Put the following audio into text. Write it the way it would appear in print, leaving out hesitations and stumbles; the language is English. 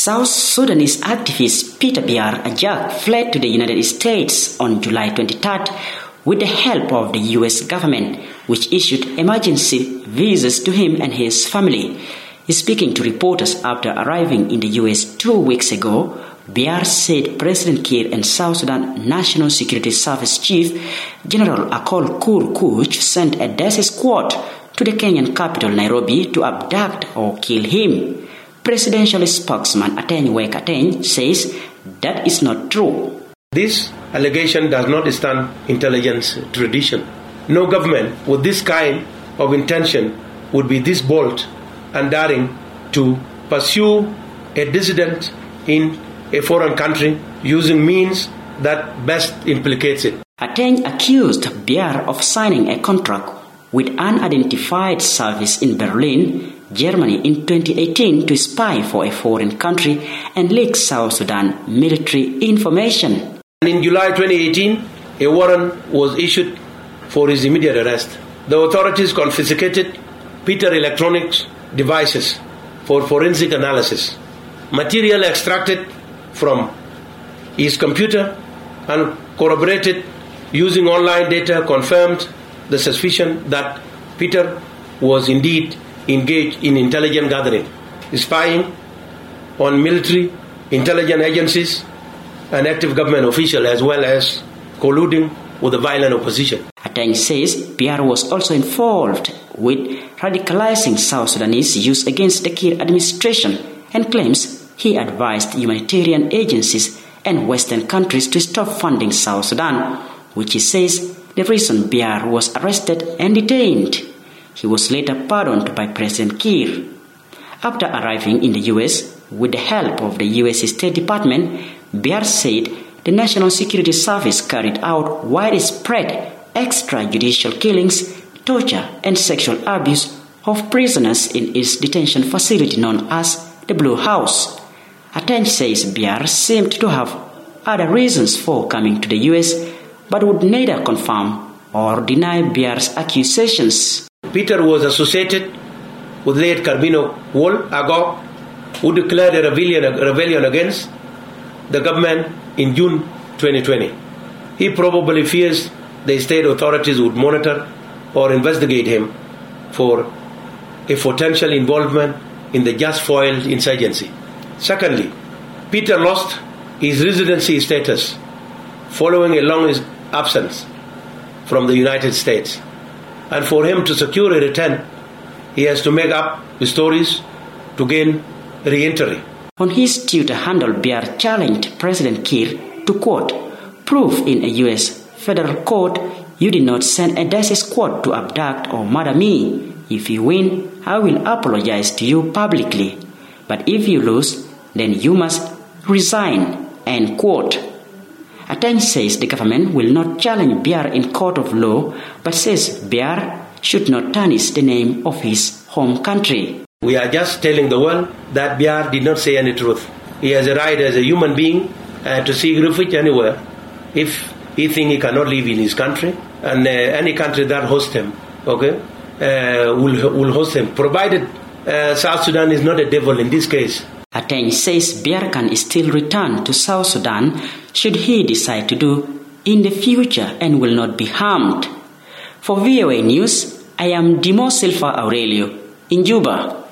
South Sudanese activist Peter Biar Ajak fled to the United States on July 23rd with the help of the U.S. government, which issued emergency visas to him and his family. Speaking to reporters after arriving in the U.S. 2 weeks ago, Biar said President Kiir and South Sudan National Security Service Chief General Akol Kur Kuch sent a death squad to the Kenyan capital Nairobi to abduct or kill him. Presidential spokesman Ateny Wek Ateny says that is not true. This allegation does not stand intelligence tradition. No government with this kind of intention would be this bold and daring to pursue a dissident in a foreign country using means that best implicates it. Ateny accused Biar of signing a contract with unidentified service in Berlin, Germany in 2018 to spy for a foreign country and leak South Sudan military information. In July 2018, a warrant was issued for his immediate arrest. The authorities confiscated Peter electronics devices for forensic analysis. Material extracted from his computer and corroborated using online data confirmed the suspicion that Peter was indeed engaged in intelligence gathering, spying on military, intelligence agencies, and active government officials, as well as colluding with the violent opposition. Ateny says Biar was also involved with radicalizing South Sudanese youth against the Kiir administration and claims he advised humanitarian agencies and Western countries to stop funding South Sudan, which he says the reason Biar was arrested and detained. He was later pardoned by President Kiir. After arriving in the U.S. with the help of the U.S. State Department, Biar said the National Security Service carried out widespread extrajudicial killings, torture, and sexual abuse of prisoners in its detention facility known as the Blue House. Ateny says Biar seemed to have other reasons for coming to the U.S. but would neither confirm or deny Biar's accusations. Peter was associated with late Carbino Wall Agok, who declared a rebellion against the government in June 2020. He probably fears the state authorities would monitor or investigate him for a potential involvement in the just foiled insurgency. Secondly, Peter lost his residency status following a long absence from the United States. And for him to secure a return, he has to make up stories to gain re-entry. On his Twitter handle, Biar challenged President Kiir to, quote, prove in a U.S. federal court you did not send a death squad to abduct or murder me. If you win, I will apologize to you publicly. But if you lose, then you must resign, end quote. Ateny says the government will not challenge Biar in court of law, but says Biar should not tarnish the name of his home country. We are just telling the world that Biar did not say any truth. He has a right as a human being to seek refuge anywhere if he thinks he cannot live in his country, and any country that hosts him, will host him, provided South Sudan is not a devil in this case. Ateny says Biar can still return to South Sudan should he decide to do in the future and will not be harmed. For VOA News, I am Dimo Silva Aurelio in Juba.